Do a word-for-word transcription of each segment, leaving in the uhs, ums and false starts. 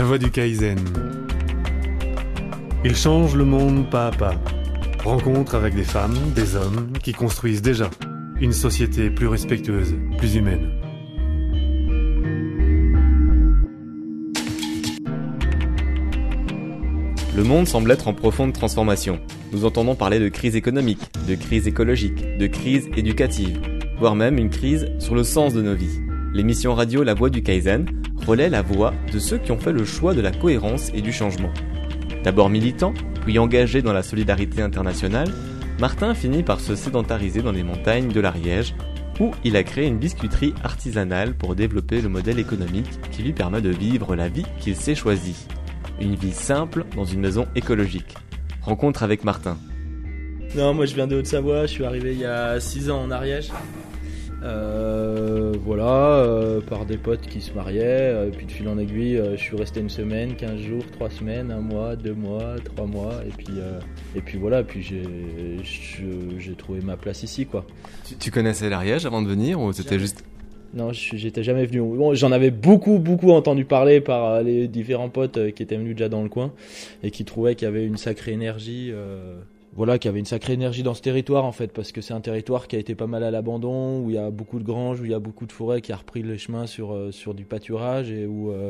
voie du Kaizen. Il change le monde pas à pas. Rencontre avec des femmes, des hommes qui construisent déjà une société plus respectueuse, plus humaine. Le monde semble être en profonde transformation. Nous entendons parler de crise économique, de crise écologique, de crise éducative, voire même une crise sur le sens de nos vies. L'émission radio La Voix du Kaizen relaie la voix de ceux qui ont fait le choix de la cohérence et du changement. D'abord militant, puis engagé dans la solidarité internationale, Martin finit par se sédentariser dans les montagnes de l'Ariège, où il a créé une biscuiterie artisanale pour développer le modèle économique qui lui permet de vivre la vie qu'il s'est choisie. Une vie simple dans une maison écologique. Rencontre avec Martin. Non, moi je viens de Haute-Savoie, je suis arrivé il y a six ans en Ariège. Euh, voilà, euh, par des potes qui se mariaient, et puis de fil en aiguille, euh, je suis resté une semaine, quinze jours, trois semaines, un mois, deux mois, trois mois, et puis, euh, et puis voilà, puis j'ai, je, j'ai trouvé ma place ici, quoi. Tu, tu connaissais l'Ariège avant de venir ou c'était Jamais. juste... Non, j'étais jamais venu. Bon, j'en avais beaucoup, beaucoup entendu parler par les différents potes qui étaient venus déjà dans le coin et qui trouvaient qu'il y avait une sacrée énergie. Euh, voilà, qu'il y avait une sacrée énergie dans ce territoire en fait, parce que c'est un territoire qui a été pas mal à l'abandon, où il y a beaucoup de granges, où il y a beaucoup de forêts qui a repris les chemins sur sur du pâturage et où euh,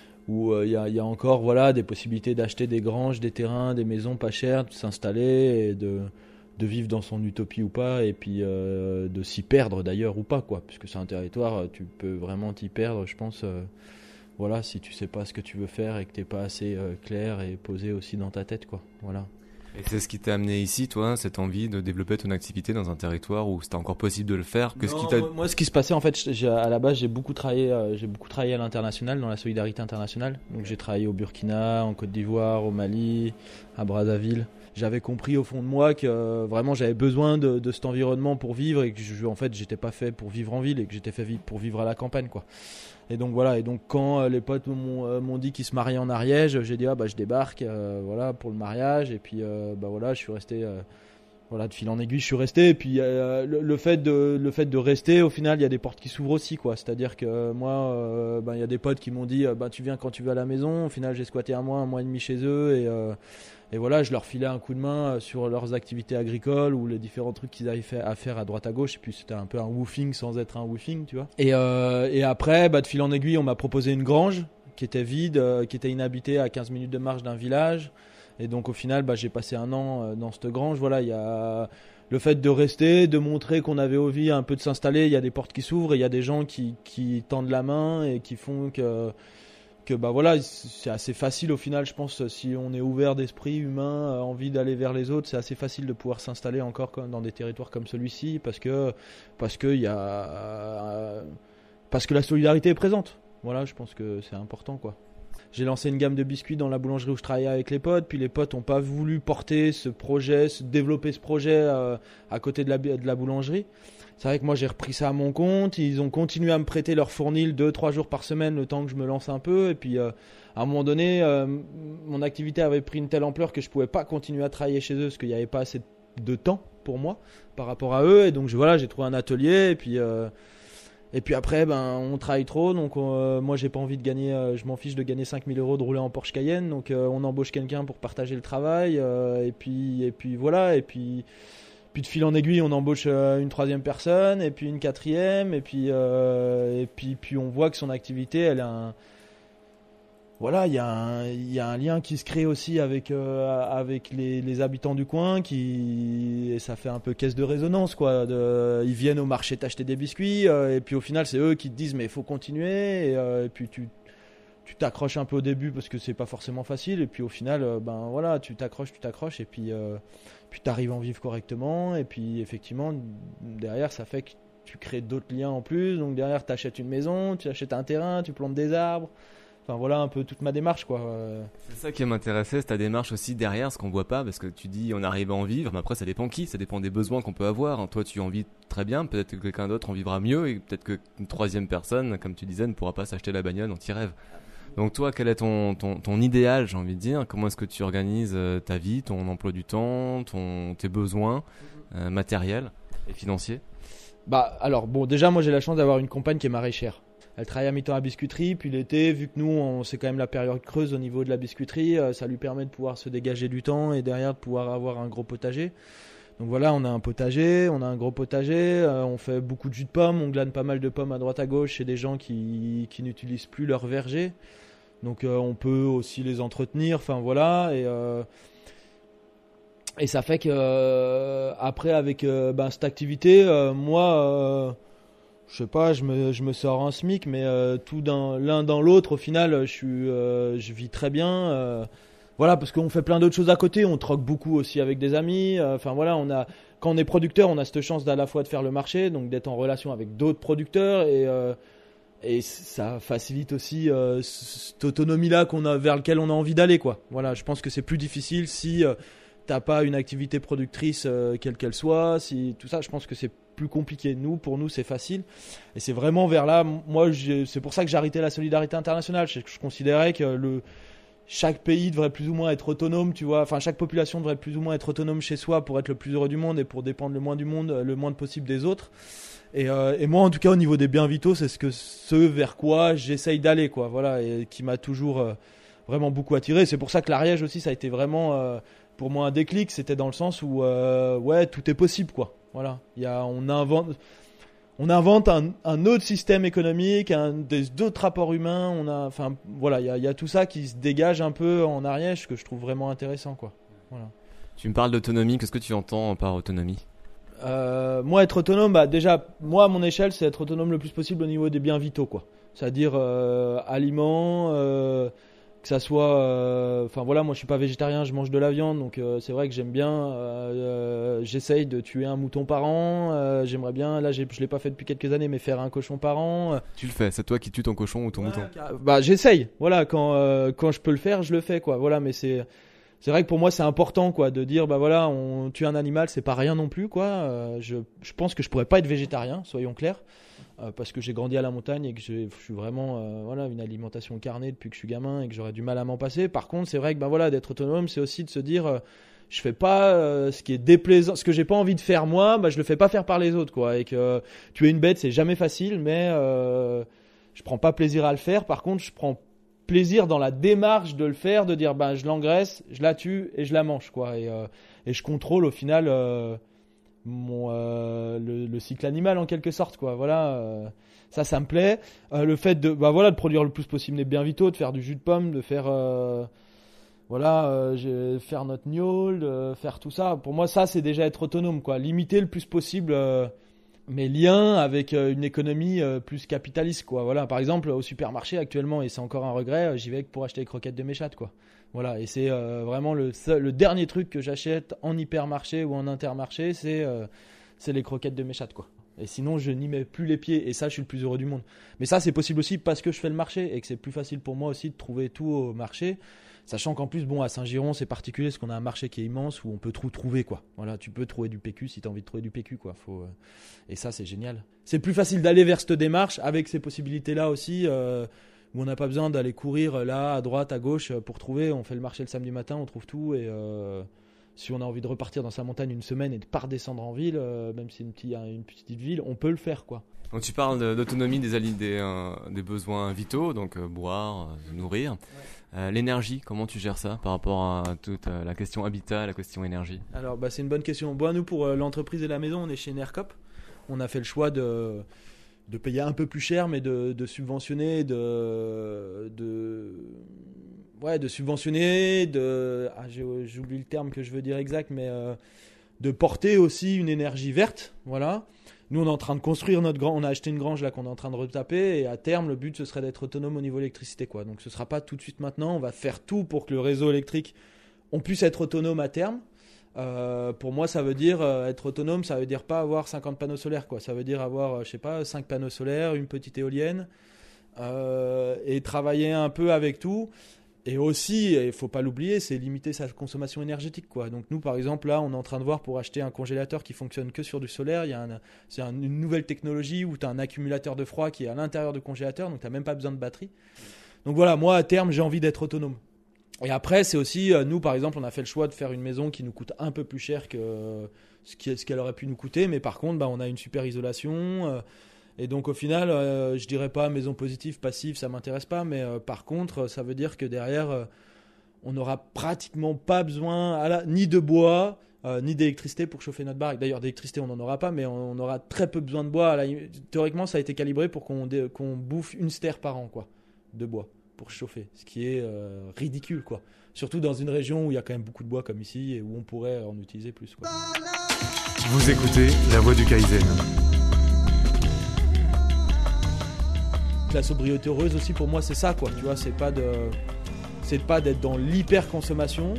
où il y a, il y a encore voilà des possibilités d'acheter des granges, des terrains, des maisons pas chères, de s'installer et de de vivre dans son utopie ou pas, et puis euh, de s'y perdre d'ailleurs ou pas, quoi, puisque c'est un territoire, tu peux vraiment t'y perdre, je pense, euh, voilà, si tu sais pas ce que tu veux faire et que t'es pas assez euh, clair et posé aussi dans ta tête, quoi, voilà. Et c'est ce qui t'a amené ici, toi, cette envie de développer ton activité dans un territoire où c'était encore possible de le faire que non, ce qui t'a... moi, moi, ce qui se passait, en fait, j'ai, à la base, j'ai beaucoup travaillé, euh, j'ai beaucoup travaillé à l'international, dans la solidarité internationale. Donc, j'ai travaillé au Burkina, en Côte d'Ivoire, au Mali, à Brazzaville. J'avais compris au fond de moi que euh, vraiment j'avais besoin de, de cet environnement pour vivre et que je, en fait, j'étais pas fait pour vivre en ville et que j'étais fait pour vivre à la campagne, quoi. Et donc voilà, et donc quand euh, les potes m'ont, euh, m'ont dit qu'ils se mariaient en Ariège, j'ai dit ah bah je débarque, euh, voilà, pour le mariage, et puis euh, bah voilà, je suis resté, euh, voilà, de fil en aiguille, je suis resté, et puis euh, le, le fait de le fait de rester, au final, il y a des portes qui s'ouvrent aussi, quoi. C'est-à-dire que euh, moi, euh, bah il y a des potes qui m'ont dit euh, bah tu viens quand tu veux à la maison. Au final, j'ai squatté un mois, un mois et demi chez eux, et euh, et voilà, je leur filais un coup de main sur leurs activités agricoles ou les différents trucs qu'ils avaient fait à faire à droite à gauche. Et puis c'était un peu un woofing sans être un woofing, tu vois. Et, euh, et après, bah, de fil en aiguille, on m'a proposé une grange qui était vide, euh, qui était inhabitée à quinze minutes de marche d'un village. Et donc au final, bah, j'ai passé un an dans cette grange. Voilà, il y a le fait de rester, de montrer qu'on avait envie un peu de s'installer. Il y a des portes qui s'ouvrent et il y a des gens qui, qui tendent la main et qui font que... que bah voilà, c'est assez facile au final, je pense, si on est ouvert d'esprit humain, euh, envie d'aller vers les autres, c'est assez facile de pouvoir s'installer encore comme dans des territoires comme celui-ci, parce que parce que il y a euh, parce que la solidarité est présente. Voilà, je pense que c'est important, quoi. J'ai lancé une gamme de biscuits dans la boulangerie où je travaillais avec les potes, puis les potes n'ont pas voulu porter ce projet, se développer ce projet euh, à côté de la de la boulangerie. C'est vrai que moi j'ai repris ça à mon compte, ils ont continué à me prêter leur fournil deux trois jours par semaine le temps que je me lance un peu, et puis euh, à un moment donné euh, mon activité avait pris une telle ampleur que je pouvais pas continuer à travailler chez eux parce qu'il n'y avait pas assez de temps pour moi par rapport à eux, et donc je, voilà, j'ai trouvé un atelier, et puis euh, et puis après ben on travaille trop, donc euh, moi j'ai pas envie de gagner, euh, je m'en fiche de gagner cinq mille euros de rouler en Porsche Cayenne, donc euh, on embauche quelqu'un pour partager le travail, euh, et puis et puis voilà, et puis Puis de fil en aiguille, on embauche une troisième personne, et puis une quatrième, et puis euh, et puis puis on voit que son activité, elle a un, voilà, il y a un il y a un lien qui se crée aussi avec euh, avec les, les habitants du coin, qui, et ça fait un peu caisse de résonance, quoi. De, ils viennent au marché t'acheter des biscuits, euh, et puis au final c'est eux qui te disent mais il faut continuer, et, euh, et puis tu tu t'accroches un peu au début parce que c'est pas forcément facile, et puis au final euh, ben voilà, tu t'accroches tu t'accroches et puis euh, puis tu arrives à en vivre correctement, et puis effectivement derrière ça fait que tu crées d'autres liens en plus, donc derrière tu achètes une maison, tu achètes un terrain, tu plantes des arbres, enfin voilà un peu toute ma démarche, quoi. C'est ça qui m'intéressait, c'est ta démarche aussi derrière, ce qu'on voit pas, parce que tu dis on arrive à en vivre, mais après ça dépend qui, ça dépend des besoins qu'on peut avoir. Toi tu en vis très bien, peut-être que quelqu'un d'autre en vivra mieux, et peut-être qu'une troisième personne, comme tu disais, ne pourra pas s'acheter la bagnole dont il rêve. Donc toi, quel est ton, ton, ton idéal, j'ai envie de dire? Comment est-ce que tu organises euh, ta vie, ton emploi du temps, ton, tes besoins euh, matériels et financiers? Bah alors bon, déjà moi j'ai la chance d'avoir une compagne qui est maraîchère. elle travaille à mi-temps à la biscuiterie, puis l'été, vu que nous, on, c'est quand même la période creuse au niveau de la biscuiterie, euh, ça lui permet de pouvoir se dégager du temps et derrière de pouvoir avoir un gros potager. Donc voilà, on a un potager, on a un gros potager, euh, on fait beaucoup de jus de pommes, on glane pas mal de pommes à droite à gauche chez des gens qui, qui n'utilisent plus leur verger. Donc euh, on peut aussi les entretenir, enfin voilà, et, euh, et ça fait que euh, après avec euh, ben, cette activité, euh, moi, euh, je sais pas, je me, je me sors un SMIC, mais euh, tout dans, l'un dans l'autre, au final, je, suis, euh, je vis très bien. Euh, Voilà, parce qu'on fait plein d'autres choses à côté, on troque beaucoup aussi avec des amis. Enfin euh, voilà, on a, quand on est producteur, on a cette chance d'à la fois de faire le marché, donc d'être en relation avec d'autres producteurs et, euh, et ça facilite aussi euh, cette autonomie-là qu'on a, vers laquelle on a envie d'aller, quoi. Voilà, je pense que c'est plus difficile si euh, t'as pas une activité productrice euh, quelle qu'elle soit, si tout ça, je pense que c'est plus compliqué. Nous, pour nous, c'est facile et c'est vraiment vers là. Moi, j'ai, c'est pour ça que j'ai arrêté la solidarité internationale. Je, je considérais que le chaque pays devrait plus ou moins être autonome, tu vois. Enfin, chaque population devrait plus ou moins être autonome chez soi pour être le plus heureux du monde et pour dépendre le moins du monde, le moins possible des autres. Et, euh, et moi, en tout cas, au niveau des biens vitaux, c'est ce que ce vers quoi j'essaye d'aller, quoi. Voilà, et qui m'a toujours euh, vraiment beaucoup attiré. C'est pour ça que l'Ariège aussi, ça a été vraiment euh, pour moi un déclic. C'était dans le sens où, euh, ouais, tout est possible, quoi. Voilà, il y a, on invente. On invente un, un autre système économique, un, des, d'autres rapports humains. On a, enfin, voilà, il y, y a tout ça qui se dégage un peu en Ariège que je trouve vraiment intéressant, quoi. Voilà. Tu me parles d'autonomie. Qu'est-ce que tu entends par autonomie ? euh, Moi, être autonome, bah déjà, moi à mon échelle, c'est être autonome le plus possible au niveau des biens vitaux, quoi. C'est-à-dire euh, aliments. Euh, que ça soit, enfin euh, voilà, moi je suis pas végétarien, je mange de la viande, donc euh, c'est vrai que j'aime bien, euh, euh, j'essaye de tuer un mouton par an, euh, j'aimerais bien, là j'ai, je l'ai pas fait depuis quelques années, mais faire un cochon par an. Euh. Tu le fais, c'est toi qui tues ton cochon ou ton ouais, mouton. Bah j'essaye, voilà, quand euh, quand je peux le faire, je le fais, quoi, voilà, mais c'est c'est vrai que pour moi c'est important, quoi, de dire bah voilà, on tue un animal, c'est pas rien non plus, quoi. Euh, je je pense que je pourrais pas être végétarien, soyons clairs. Euh, parce que j'ai grandi à la montagne et que je suis vraiment euh, voilà, une alimentation carnée depuis que je suis gamin et que j'aurais du mal à m'en passer. Par contre, c'est vrai que ben, voilà, d'être autonome, c'est aussi de se dire euh, je fais pas euh, ce qui est déplaisant, ce que j'ai pas envie de faire moi, bah, je le fais pas faire par les autres, quoi. Et que euh, tuer une bête, c'est jamais facile, mais euh, je prends pas plaisir à le faire. Par contre, je prends plaisir dans la démarche de le faire, de dire ben, je l'engraisse, je la tue et je la mange, quoi. Et, euh, et je contrôle au final euh, mon euh, le, le cycle animal en quelque sorte, quoi. Voilà, euh, ça ça me plaît. Euh, le fait de bah voilà de produire le plus possible des biens vitaux, de faire du jus de pomme, de faire euh, voilà euh, faire notre gnôle, de faire tout ça, pour moi ça c'est déjà être autonome, quoi. Limiter le plus possible euh, mes liens avec euh, une économie euh, plus capitaliste, quoi. Voilà, par exemple au supermarché actuellement, et c'est encore un regret, j'y vais pour acheter les croquettes de mes chattes, quoi. Voilà, et c'est euh, vraiment le, seul, le dernier truc que j'achète en hypermarché ou en intermarché, c'est, euh, c'est les croquettes de mes chattes, quoi. Et sinon, je n'y mets plus les pieds, et ça, je suis le plus heureux du monde. Mais ça, c'est possible aussi parce que je fais le marché, et que c'est plus facile pour moi aussi de trouver tout au marché, sachant qu'en plus, bon, à Saint-Giron, c'est particulier, parce qu'on a un marché qui est immense, où on peut tout trouver, quoi. Voilà, tu peux trouver du P Q si tu as envie de trouver du P Q, quoi. Faut, euh... Et ça, c'est génial. C'est plus facile d'aller vers cette démarche, avec ces possibilités-là aussi, euh... où on n'a pas besoin d'aller courir là, à droite, à gauche pour trouver. On fait le marché le samedi matin, on trouve tout. Et euh, si on a envie de repartir dans sa montagne une semaine et de ne pas redescendre en ville, euh, même si c'est une, petite, une petite ville, on peut le faire, quoi. Donc tu parles de, d'autonomie des, des, euh, des besoins vitaux, donc euh, boire, euh, nourrir. Ouais. Euh, l'énergie, comment tu gères ça par rapport à toute euh, la question habitat, la question énergie ? Alors bah, c'est une bonne question. Bon, nous, pour euh, l'entreprise et la maison, on est chez Nercop. On a fait le choix de... de payer un peu plus cher, mais de, de subventionner, de, de, ouais, de subventionner, de, ah, j'ai, j'oublie le terme que je veux dire exact, mais euh, de porter aussi une énergie verte, voilà. Nous, on est en train de construire notre grange, on a acheté une grange là qu'on est en train de retaper, et à terme, le but, ce serait d'être autonome au niveau électricité, quoi. Donc, ce sera pas tout de suite maintenant, on va faire tout pour que le réseau électrique, on puisse être autonome à terme. Euh, pour moi, ça veut dire euh, être autonome, ça veut dire pas avoir cinquante panneaux solaires, quoi. Ça veut dire avoir, euh, je sais pas, cinq panneaux solaires, une petite éolienne, euh, et travailler un peu avec tout. Et aussi, il faut pas l'oublier, c'est limiter sa consommation énergétique, quoi. Donc nous, par exemple, là, on est en train de voir pour acheter un congélateur qui fonctionne que sur du solaire. Il y a un, c'est un, une nouvelle technologie où tu as un accumulateur de froid qui est à l'intérieur du congélateur, donc tu n'as même pas besoin de batterie. Donc voilà, moi, à terme, j'ai envie d'être autonome. Et après, c'est aussi, euh, nous, par exemple, on a fait le choix de faire une maison qui nous coûte un peu plus cher que euh, ce, qui, ce qu'elle aurait pu nous coûter. Mais par contre, bah, on a une super isolation. Euh, Et donc au final, euh, je dirais pas maison positive, passive, ça m'intéresse pas, mais euh, par contre, ça veut dire que derrière, euh, on n'aura pratiquement pas besoin à la, ni de bois, euh, ni d'électricité pour chauffer notre baraque. D'ailleurs, d'électricité, on n'en aura pas, mais on, on aura très peu besoin de bois. À la, théoriquement, ça a été calibré pour qu'on, dé, qu'on bouffe une stère par an, quoi, de bois pour chauffer, ce qui est euh, ridicule, quoi. Surtout dans une région où il y a quand même beaucoup de bois comme ici et où on pourrait en utiliser plus, quoi. Vous écoutez La Voix du Kaizen. La sobriété heureuse aussi pour moi c'est ça, quoi, tu vois, c'est pas de c'est pas d'être dans l'hyper consommation,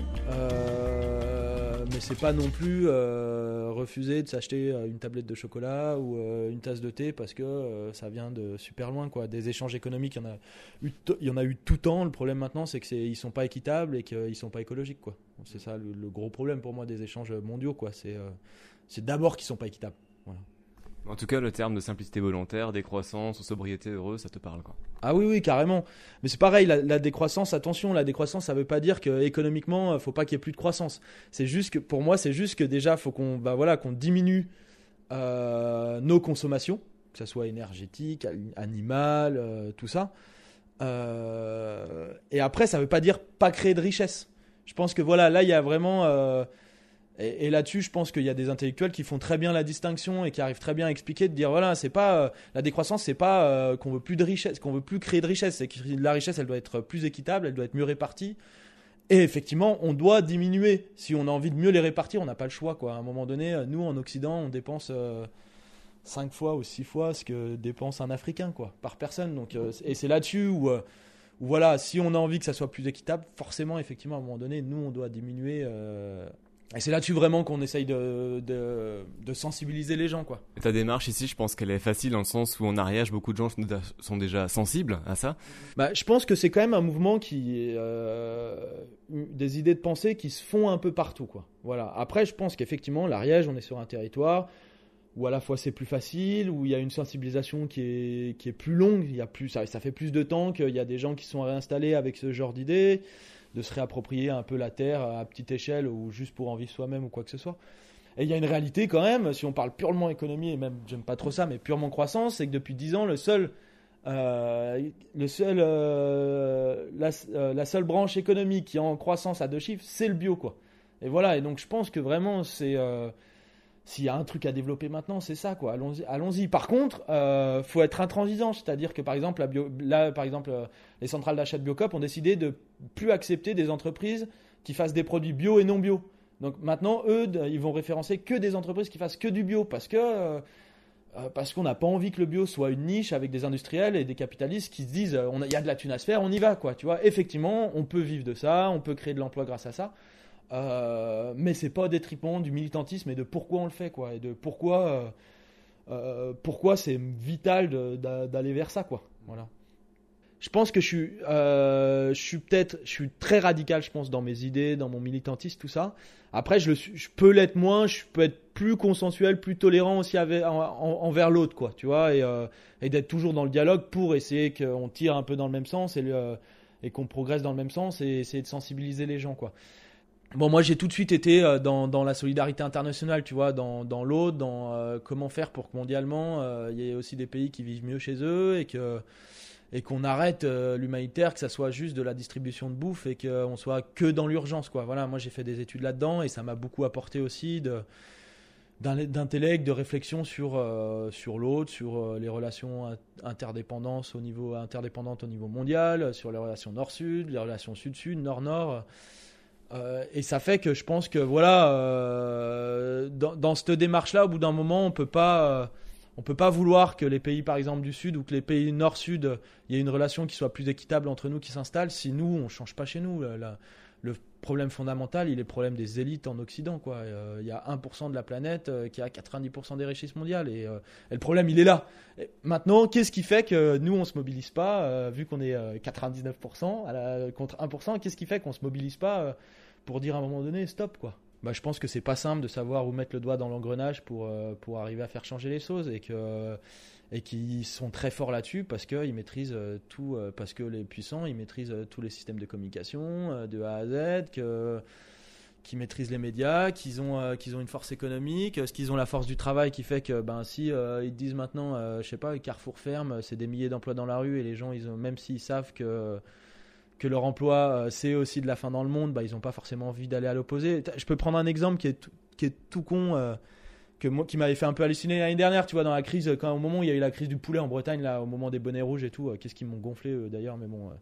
euh, mais c'est pas non plus euh, refuser de s'acheter une tablette de chocolat ou euh, une tasse de thé parce que euh, ça vient de super loin, quoi. Des échanges économiques, il y en a eu t- il y en a eu tout le temps. Le problème maintenant c'est que c'est ils sont pas équitables et qu'ils sont pas écologiques, quoi. C'est ça le, le gros problème pour moi des échanges mondiaux, quoi. C'est euh, c'est d'abord qu'ils sont pas équitables. Voilà. En tout cas, le terme de simplicité volontaire, décroissance ou sobriété heureuse, ça te parle, quoi. Ah oui, oui, carrément. Mais c'est pareil, la, la décroissance, attention, la décroissance, ça veut pas dire qu'économiquement, il faut pas qu'il y ait plus de croissance. C'est juste que, pour moi, c'est juste que déjà, faut qu'on, bah voilà, qu'on diminue euh, nos consommations, que ça soit énergétique, animale, euh, tout ça. Euh, et après, ça veut pas dire pas créer de richesse. Je pense que voilà, là, il y a vraiment... Euh, Et, et là-dessus, je pense qu'il y a des intellectuels qui font très bien la distinction et qui arrivent très bien à expliquer, de dire voilà, c'est pas euh, la décroissance, c'est pas euh, qu'on veut plus de richesse, qu'on veut plus créer de richesse, c'est que la richesse, elle doit être plus équitable, elle doit être mieux répartie. Et effectivement, on doit diminuer. Si on a envie de mieux les répartir, on n'a pas le choix, quoi. À un moment donné, nous en Occident, on dépense euh, cinq fois ou six fois ce que dépense un Africain, quoi, par personne. Donc, euh, et c'est là-dessus où, euh, où voilà, si on a envie que ça soit plus équitable, forcément, effectivement, à un moment donné, nous, on doit diminuer. Euh, Et c'est là-dessus vraiment qu'on essaye de, de, de sensibiliser les gens, quoi. Et ta démarche ici, je pense qu'elle est facile dans le sens où en Ariège, beaucoup de gens sont déjà sensibles à ça. Bah, je pense que c'est quand même un mouvement qui, euh, des idées de pensée qui se font un peu partout, quoi. Voilà. Après, je pense qu'effectivement, l'Ariège, on est sur un territoire où à la fois c'est plus facile, où il y a une sensibilisation qui est, qui est plus longue, il y a plus, ça, ça fait plus de temps qu'il y a des gens qui sont réinstallés avec ce genre d'idées, de se réapproprier un peu la terre à petite échelle ou juste pour en vivre soi-même ou quoi que ce soit. Et il y a une réalité quand même, si on parle purement économie, et même j'aime pas trop ça, mais purement croissance, c'est que depuis dix ans, le seul, euh, le seul, euh, la, euh, la seule branche économique qui est en croissance à deux chiffres, c'est le bio, quoi. Et voilà, et donc je pense que vraiment, c'est, euh, s'il y a un truc à développer maintenant, c'est ça, quoi. Allons-y. allons-y. Par contre, euh, faut être intransigeant, c'est-à-dire que par exemple, la bio, là, par exemple, euh, les centrales d'achat de Biocop ont décidé de plus accepter des entreprises qui fassent des produits bio et non bio. Donc maintenant, eux, ils vont référencer que des entreprises qui fassent que du bio parce que euh, parce qu'on n'a pas envie que le bio soit une niche avec des industriels et des capitalistes qui se disent euh, on a, y a de la thune à se faire, on y va, quoi. Tu vois, effectivement, on peut vivre de ça, on peut créer de l'emploi grâce à ça. Euh, mais c'est pas au détriment du militantisme et de pourquoi on le fait, quoi, et de pourquoi euh, euh, pourquoi c'est vital de, de, d'aller vers ça, quoi. Voilà. Je pense que je suis euh, je suis peut-être je suis très radical, je pense, dans mes idées, dans mon militantisme, tout ça. Après, je le suis, je peux l'être moins, je peux être plus consensuel, plus tolérant aussi avec, en, en, envers l'autre, quoi, tu vois, et, euh, et d'être toujours dans le dialogue pour essayer qu'on tire un peu dans le même sens et, le, et qu'on progresse dans le même sens et essayer de sensibiliser les gens, quoi. Bon, moi, j'ai tout de suite été dans, dans la solidarité internationale, tu vois, dans, dans l'autre, dans euh, comment faire pour que mondialement, euh, il y ait aussi des pays qui vivent mieux chez eux et, que, et qu'on arrête euh, l'humanitaire, que ça soit juste de la distribution de bouffe et qu'on soit que dans l'urgence, quoi. Voilà, moi, j'ai fait des études là-dedans et ça m'a beaucoup apporté aussi de, d'intellect, de réflexion sur, euh, sur l'autre, sur euh, les relations interdépendantes au niveau, interdépendantes au niveau mondial, sur les relations nord-sud, les relations sud-sud, nord-nord. Euh, et ça fait que je pense que voilà, euh, dans, dans cette démarche-là, au bout d'un moment, on peut pas, euh, on peut pas vouloir que les pays, par exemple, du Sud ou que les pays Nord-Sud, il y ait une relation qui soit plus équitable entre nous qui s'installe si nous, on change pas chez nous. La, la, le problème fondamental, il est le problème des élites en Occident, quoi. Euh, il y a un pour cent de la planète euh, qui a quatre-vingt-dix pour cent des richesses mondiales et, euh, et le problème, il est là. Et maintenant, qu'est-ce qui fait que nous, on se mobilise pas, euh, vu qu'on est euh, quatre-vingt-dix-neuf pour cent à la, contre un pour cent, qu'est-ce qui fait qu'on se mobilise pas euh, pour dire à un moment donné stop, quoi. Bah, je pense que c'est pas simple de savoir où mettre le doigt dans l'engrenage pour, euh, pour arriver à faire changer les choses et que et qu'ils sont très forts là-dessus parce qu'ils maîtrisent euh, tout, euh, parce que les puissants ils maîtrisent euh, tous les systèmes de communication euh, de A à Z, que qu'ils maîtrisent les médias, qu'ils ont, euh, qu'ils ont une force économique, euh, qu'ils ont la force du travail qui fait que ben, si euh, ils te disent maintenant, euh, je sais pas, Carrefour ferme, c'est des milliers d'emplois dans la rue et les gens, ils ont, même s'ils savent que, que leur emploi euh, c'est aussi de la faim dans le monde, ben, ils n'ont pas forcément envie d'aller à l'opposé. Je peux prendre un exemple qui est tout, qui est tout con, euh, que moi, qui m'avait fait un peu halluciner l'année dernière, tu vois, dans la crise, quand, au moment où il y a eu la crise du poulet en Bretagne, là, au moment des bonnets rouges et tout, euh, qu'est-ce qu'ils m'ont gonflé euh, d'ailleurs, mais bon.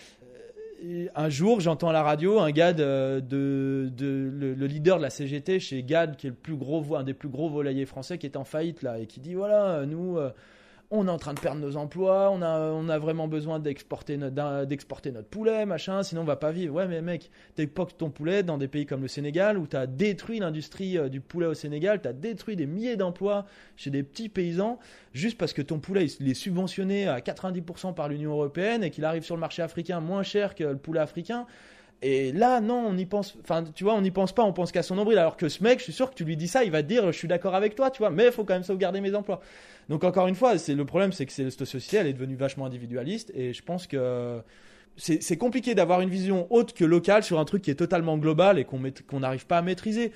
Euh, un jour, j'entends à la radio un gars de, de, de le, le leader de la C G T chez Gad, qui est le plus gros, un des plus gros volaillers français, qui est en faillite là, et qui dit voilà, nous. Euh, on est en train de perdre nos emplois, on a, on a vraiment besoin d'exporter notre, d'exporter notre poulet, machin, sinon on va pas vivre. Ouais, mais mec, t'exportes ton poulet dans des pays comme le Sénégal où t'as détruit l'industrie du poulet au Sénégal, t'as détruit des milliers d'emplois chez des petits paysans juste parce que ton poulet il est subventionné à quatre-vingt-dix pour cent par l'Union européenne et qu'il arrive sur le marché africain moins cher que le poulet africain. Et là, non, on y pense, enfin, tu vois, on n'y pense pas, on pense qu'à son nombril. Alors que ce mec, je suis sûr que tu lui dis ça, il va te dire, je suis d'accord avec toi, tu vois, mais il faut quand même sauvegarder mes emplois. Donc, encore une fois, c'est le problème, c'est que c'est, cette société, elle est devenue vachement individualiste. Et je pense que c'est, c'est compliqué d'avoir une vision haute que locale sur un truc qui est totalement global et qu'on met, qu'on n'arrive pas à maîtriser.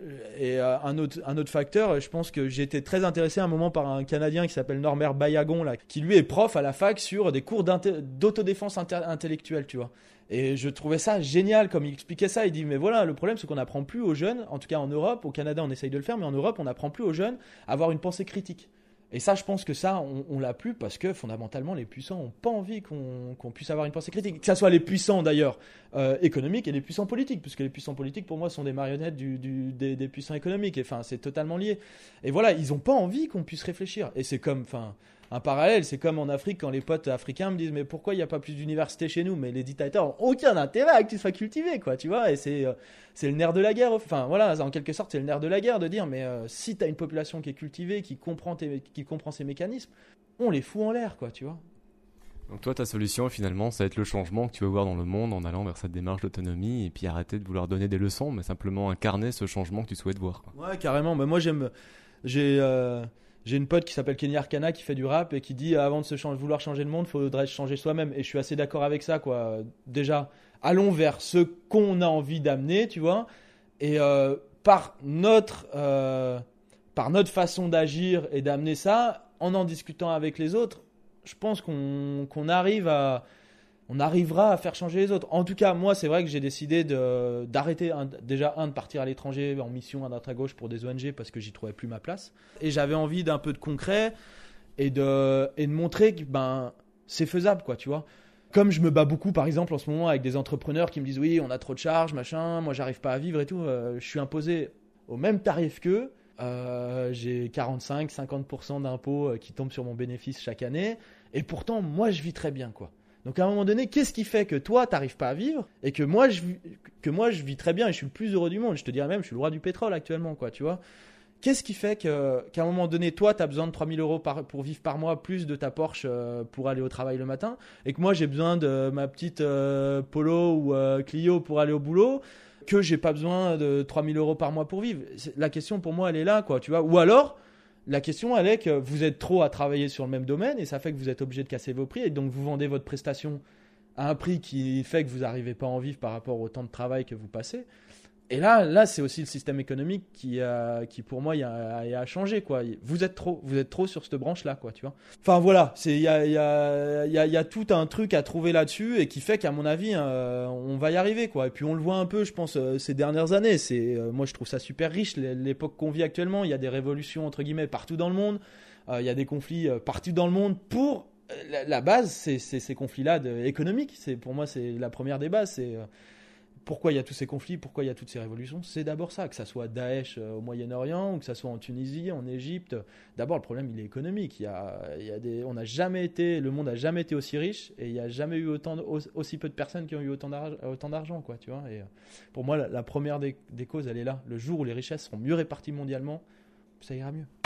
Et euh, un, autre, un autre facteur, je pense que j'ai été très intéressé à un moment par un Canadien qui s'appelle Norbert Bayagon, là, qui lui est prof à la fac sur des cours d'autodéfense inter- intellectuelle, tu vois. Et je trouvais ça génial comme il expliquait ça. Il dit mais voilà, le problème c'est qu'on n'apprend plus aux jeunes, en tout cas en Europe, au Canada on essaye de le faire, mais en Europe on n'apprend plus aux jeunes à avoir une pensée critique. Et ça, je pense que ça, on, on l'a plus parce que fondamentalement, les puissants n'ont pas envie qu'on, qu'on puisse avoir une pensée critique. Que ce soit les puissants d'ailleurs euh, économiques et les puissants politiques, puisque les puissants politiques, pour moi, sont des marionnettes du, du, des, des puissants économiques. Et enfin, c'est totalement lié. Et voilà, ils n'ont pas envie qu'on puisse réfléchir. Et c'est comme, enfin, un parallèle, c'est comme en Afrique quand les potes africains me disent mais pourquoi il n'y a pas plus d'universités chez nous? Mais les dictateurs n'ont aucun intérêt à que tu sois cultivé, quoi, tu vois. Et c'est, euh, c'est le nerf de la guerre. Enfin voilà, en quelque sorte, c'est le nerf de la guerre de dire mais euh, si tu as une population qui est cultivée, qui comprend, tes, qui comprend ces mécanismes, on les fout en l'air, quoi, tu vois. Donc toi, ta solution finalement, ça va être le changement que tu veux voir dans le monde en allant vers cette démarche d'autonomie et puis arrêter de vouloir donner des leçons, mais simplement incarner ce changement que tu souhaites voir, quoi. Ouais, carrément. Mais moi, j'aime, j'ai. Euh... J'ai une pote qui s'appelle Kenny Arcana qui fait du rap et qui dit avant de se changer, vouloir changer le monde, il faudrait se changer soi-même. Et je suis assez d'accord avec ça, quoi. Déjà, allons vers ce qu'on a envie d'amener, tu vois. Et euh, par notre euh, par notre façon d'agir et d'amener ça, en en discutant avec les autres, je pense qu'on qu'on arrive à on arrivera à faire changer les autres. En tout cas, moi, c'est vrai que j'ai décidé de, d'arrêter, un, déjà, un, de partir à l'étranger en mission à droite à gauche pour des O N G parce que j'y trouvais plus ma place. Et j'avais envie d'un peu de concret et de, et de montrer que ben, c'est faisable, quoi, tu vois. Comme je me bats beaucoup, par exemple, en ce moment, avec des entrepreneurs qui me disent « Oui, on a trop de charges, machin, moi, j'arrive pas à vivre et tout. Euh, » Je suis imposé au même tarif qu'eux. Euh, j'ai quarante-cinq à cinquante pour cent d'impôts qui tombent sur mon bénéfice chaque année. Et pourtant, moi, je vis très bien, quoi. Donc à un moment donné, qu'est-ce qui fait que toi, t'arrives pas à vivre et que moi, je, que moi, je vis très bien et je suis le plus heureux du monde. Je te dirais même, je suis le roi du pétrole actuellement, quoi, tu vois. Qu'est-ce qui fait que, qu'à un moment donné, toi, t'as besoin de trois mille euros par, pour vivre par mois, plus de ta Porsche euh, pour aller au travail le matin, et que moi, j'ai besoin de ma petite euh, Polo ou euh, Clio pour aller au boulot, que j'ai pas besoin de trois mille euros par mois pour vivre. La question pour moi, elle est là, quoi, tu vois. Ou alors, la question, elle est que vous êtes trop à travailler sur le même domaine et ça fait que vous êtes obligé de casser vos prix et donc vous vendez votre prestation à un prix qui fait que vous n'arrivez pas à en vivre par rapport au temps de travail que vous passez. Et là, là c'est aussi le système économique qui, a, qui pour moi, il a, a, a changé, quoi. Vous êtes trop, vous êtes trop sur cette branche-là, quoi, tu vois. Enfin, voilà, il y a, y, a, y, a, y a tout un truc à trouver là-dessus et qui fait qu'à mon avis, euh, on va y arriver, quoi. Et puis, on le voit un peu, je pense, euh, ces dernières années. C'est, euh, moi, je trouve ça super riche, l'époque qu'on vit actuellement. Il y a des révolutions, entre guillemets, partout dans le monde. Euh, il y a des conflits euh, partout dans le monde pour... Euh, la, la base, c'est, c'est ces conflits-là de, économiques. C'est, pour moi, c'est la première des bases. C'est... Euh, Pourquoi il y a tous ces conflits, pourquoi il y a toutes ces révolutions? C'est d'abord ça, que ça soit Daesh au Moyen-Orient ou que ça soit en Tunisie, en Égypte. D'abord, le problème, il est économique. Il y a, il y a des, on n'a jamais été, le monde n'a jamais été aussi riche et il n'y a jamais eu autant, aussi peu de personnes qui ont eu autant d'argent, autant d'argent, quoi, tu vois. Et pour moi, la, la première des, des causes, elle est là. Le jour où les richesses seront mieux réparties mondialement, ça ira mieux.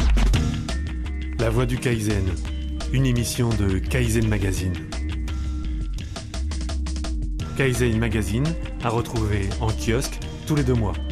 La Voix du Kaizen, une émission de Kaizen Magazine. Kaizen Magazine à retrouver en kiosque tous les deux mois.